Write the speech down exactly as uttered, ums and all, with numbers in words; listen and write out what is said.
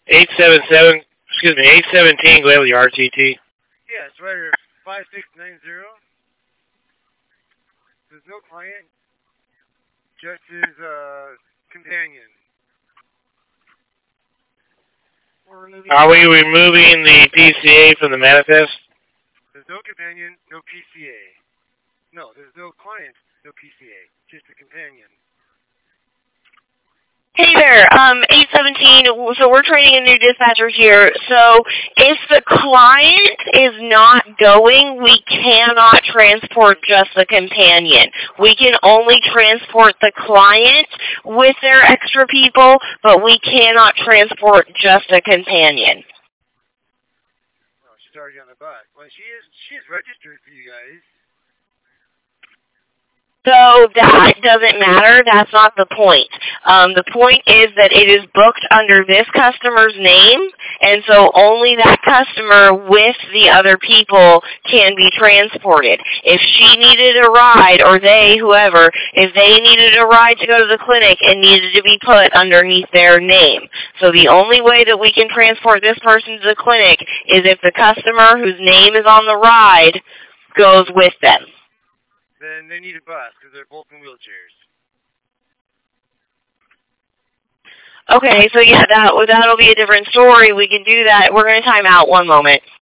eight seven seven, excuse me, eight seventeen Gladly R T T. Yes, rider five six nine zero. There's no client, just his uh, companion. Are we removing the P C A from the manifest? There's no companion, no P C A. No, there's no client, no P C A. Just a companion. Hey there, um, eight seventeen, so we're training a new dispatcher here. So if the client is not going, we cannot transport just the companion. We can only transport the client with their extra people, but we cannot transport just a companion. Oh, she's already on the bus. Well, she is, she is registered for you guys. So that doesn't matter. That's not the point. Um, the point is that it is booked under this customer's name, and so only that customer with the other people can be transported. If she needed a ride, or they, whoever, if they needed a ride to go to the clinic, it needed to be put underneath their name. So the only way that we can transport this person to the clinic is if the customer whose name is on the ride goes with them. Then they need a bus because they're both in wheelchairs. Okay, so yeah, that that'll be a different story. We can do that. We're going to time out one moment.